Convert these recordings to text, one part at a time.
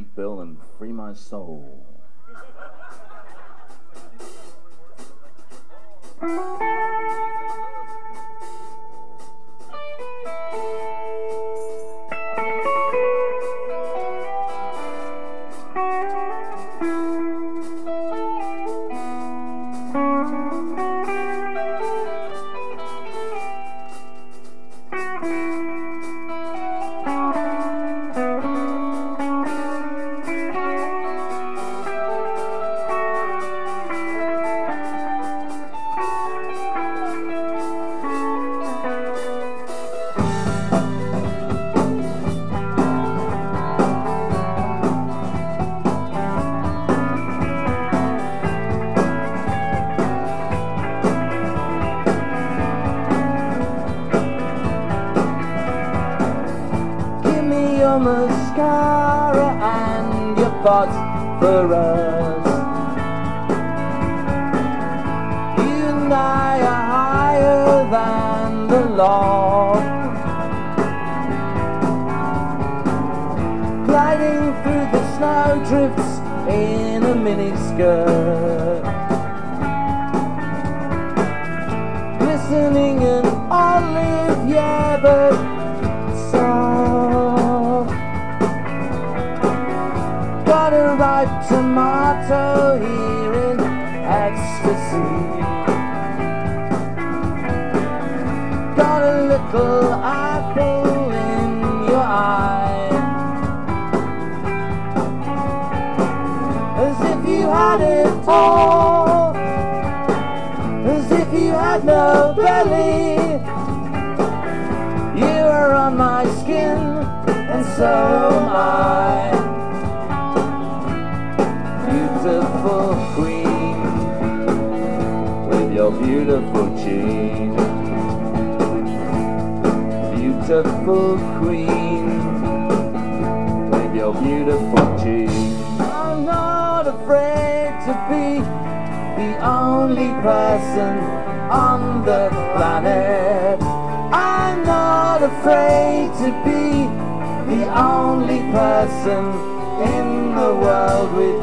bill and free my soul. Your mascara and your phosphorus. You and I are higher than the law, gliding through the snowdrifts in a miniskirt, glistening in olive, yeah, but so. Got a ripe tomato here in ecstasy. Got a little apple in your eye, as if you had it all, as if you had no belly. You are on my skin, and so am I. Beautiful queen, with your beautiful jeans. Beautiful queen, with your beautiful jeans. I'm not afraid to be the only person on the planet. I'm not afraid to be the only person in the world with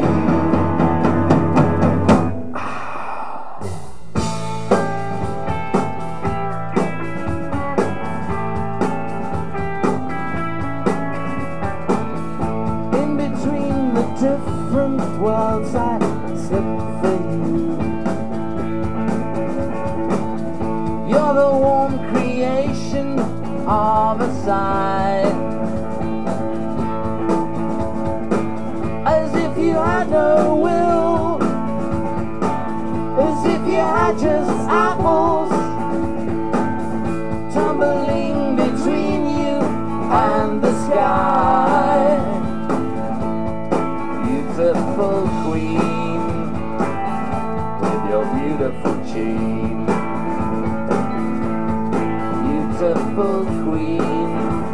in between the different worlds I slip for you. You're the warm creation of a sigh, as if you had no will, as if you had just apples tumbling between you and the sky. Beautiful queen, with your beautiful jeans. Beautiful queen,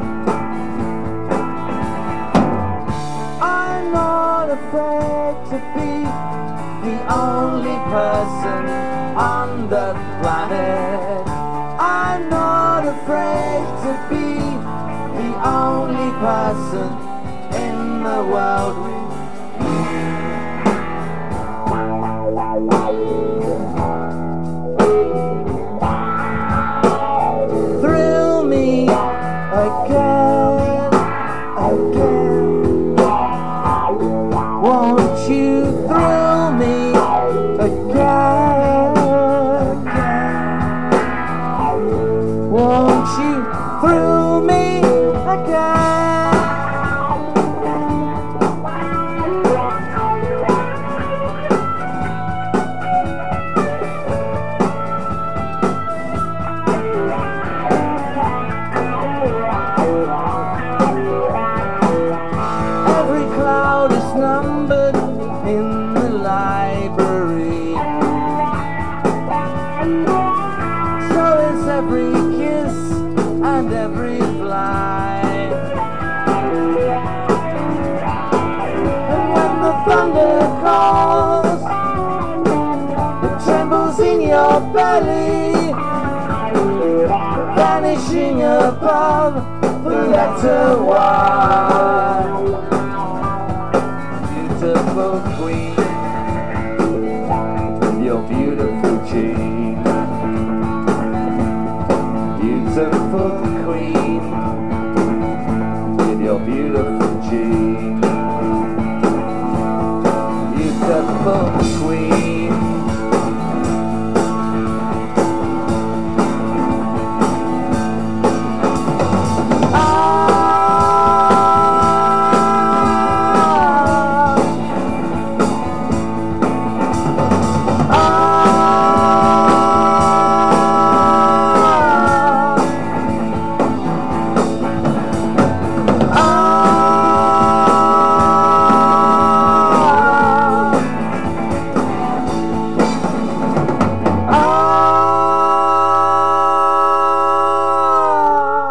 I'm not afraid to be the only person on the planet. I'm not afraid to be the only person in the world with thrill me again, again. Won't you thrill me again, again? Won't you thrill me again? Numbered in the library, so is every kiss and every flight. And when the thunder calls, it trembles in your belly, vanishing above the letter Y.